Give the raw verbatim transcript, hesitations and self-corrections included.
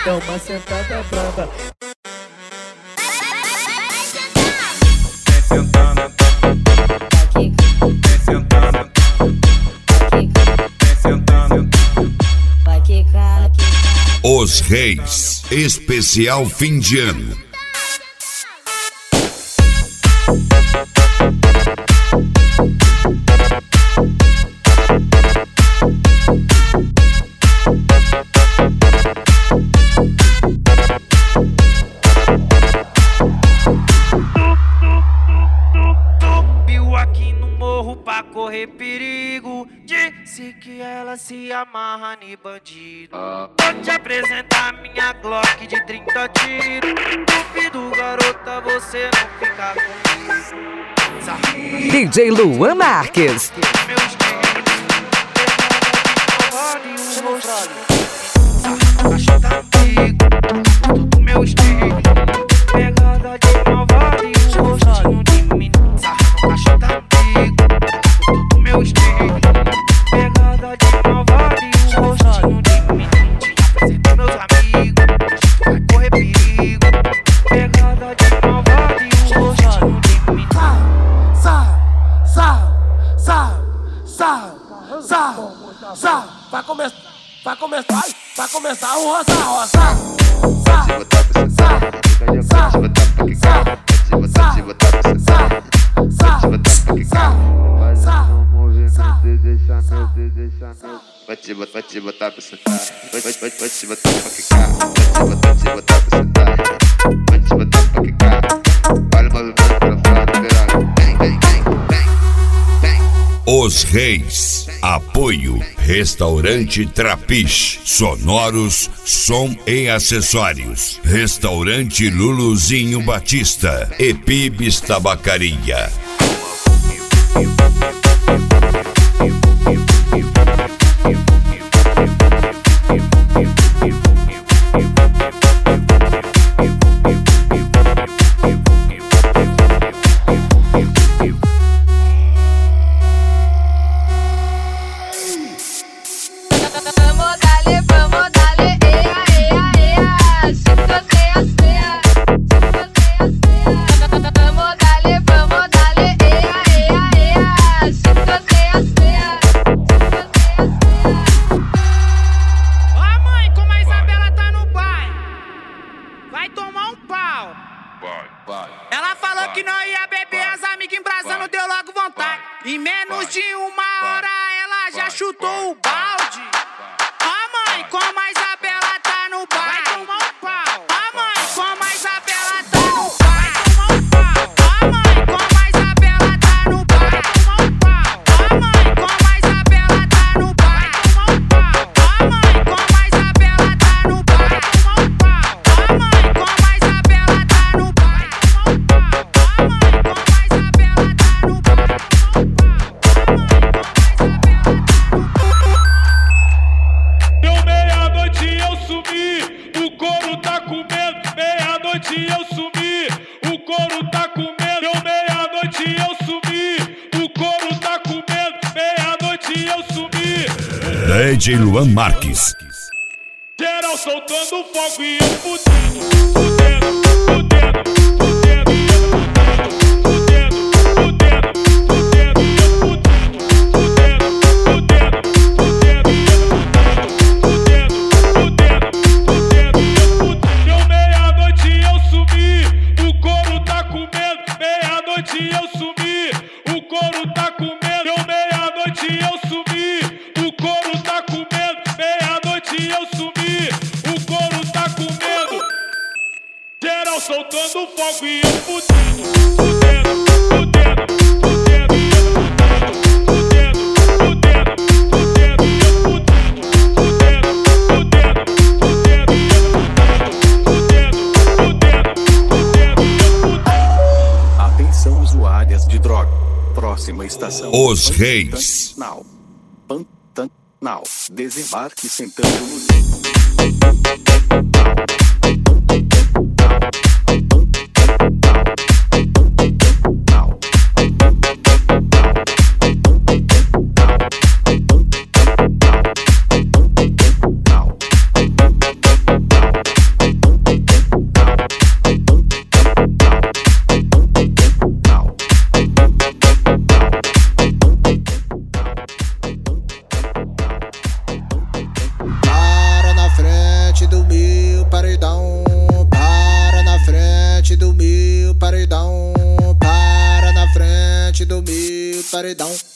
dá uma sentada brava. Vem sentando, vem sentando, vem sentando. Vai quicar, Os Reis, especial fim de ano. Aqui no morro pra correr perigo. Disse que ela se amarra em bandido. Vou te apresentar minha Glock de trinta tiros. Duvido, garota, você não fica comigo. D J Luan Marques. Meu estilo, o rosto, caixa tá amigo. Tudo meu estilo. Pegada de malvado e o rostinho de menino. Caixa tá amigo. Tudo meu estilo. Pegada de malvado e o rostinho de menino. Te apresento meus amigos. Vai correr perigo. Pegada de malvado e o rostinho de menino. Sai, sai, sai, sai, sai, sai. Vai começar, vai começar, vai, vai começar o roça, roça. Sai, sai, sai, sai, sai. Vai te botar, vai te botar pra sentar. Vai, vai, vai, vai te botar pra quicar. Vai te botar, te botar pra sentar. Vai te botar pra quicar. Olha o movimento pra fora do verão. Vem, vem, vem, vem, vem. Os Reis. Apoio Restaurante Trapiche. Sonoros, som e acessórios. Restaurante Luluzinho Batista. Epibes Tabacaria. Ela falou que não ia beber, as amigas embrasando, deu logo vontade. Em menos de uma hora ela já chutou o balde. Ó mãe, como a Isabela tá no bar. Vai tomar um pau. Ó mãe, como a Isabela tá no bar. Vai tomar um pau. Ó mãe, como a Isabela tá no bar. Vai tomar um pau. Ó mãe, como a Isabela tá no bar. Vai tomar um pau. Ó mãe, como a Isabela tá no bar. Vai tomar um pau. Ó mãe, como a Isabela tá no bar. Deu meia-noite eu sumi, o couro tá comendo. Meia-noite eu sumi, o couro tá comendo. Deu meia-noite eu sumi, o couro tá comendo. Meia-noite eu sumi. D J Luan Marques. Geral soltando fogo e eu fudendo, fudendo, fudendo, fudendo, fudendo, fudendo, fudendo, e eu fudendo, fudendo, fudendo, fudendo, e eu fudendo, fudendo, fudendo, e eu fudendo. Deu meia-noite eu sumi, o couro tá comendo. Meia-noite eu sumi, o couro tá comendo. Deu meia-noite eu sumi, o couro tá comendo. Meia-noite eu sumi, o couro tá comendo. Geral soltando fogo e eu fudendo, fudendo, fudendo, fudendo, e eu fudendo, fudendo, fudendo, e eu fudendo, fudendo, fudendo, fudendo, e eu fudendo, fudendo, fudendo, e eu fudendo. Atenção usuárias de droga. Próxima estação. Os Reis. Pantanal. Pantanal. Desembarque sentando no... frente do meu paredão. Para na frente do meu paredão. Para na frente do meu paredão.